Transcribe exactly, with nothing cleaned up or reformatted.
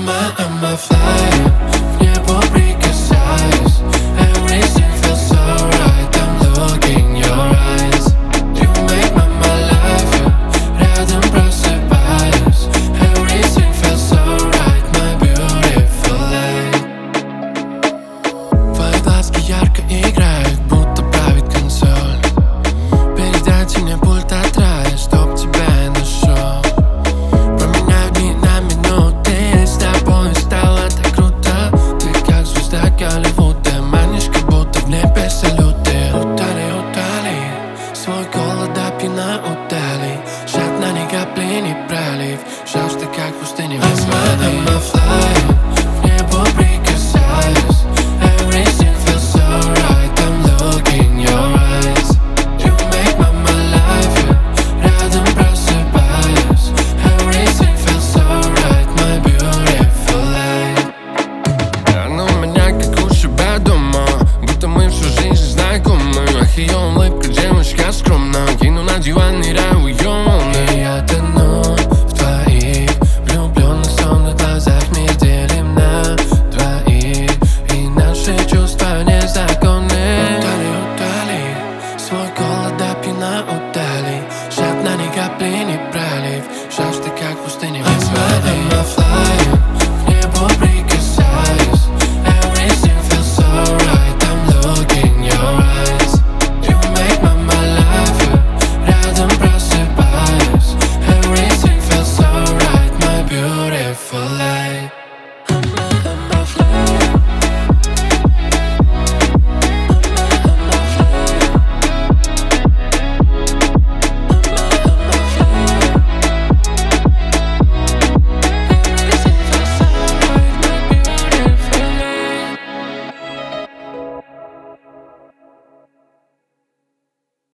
I'ma, I'ma fly в небо прикасаясь. Everything feels so right. I'm looking your eyes. You make my, my life, yeah. Рядом просыпаюсь. Everything feels so right, my beautiful light. Твои глазки ярко играют, будто правит консоль. Передайте мне пульт от рая, чтоб тебя я нашел. Променяю дни на минуты, с тобой стало так круто. Ты как звезда Голливуда, манишь, как будто в небе салюты. Утоли, утоли, свой голод до пьяна удали. Жадно ни капли не пролив, жаль, что как в пустыне без воды. I'ma fly в небо прикасаясь. Everything feels so right. I'm looking your eyes. You make my, my life, yeah. Рядом просыпаюсь. Everything feels so right, my beautiful light. Она у меня как у себя дома, будто мы всю жизнь знакомы. Ах, ее улыбка, девушка с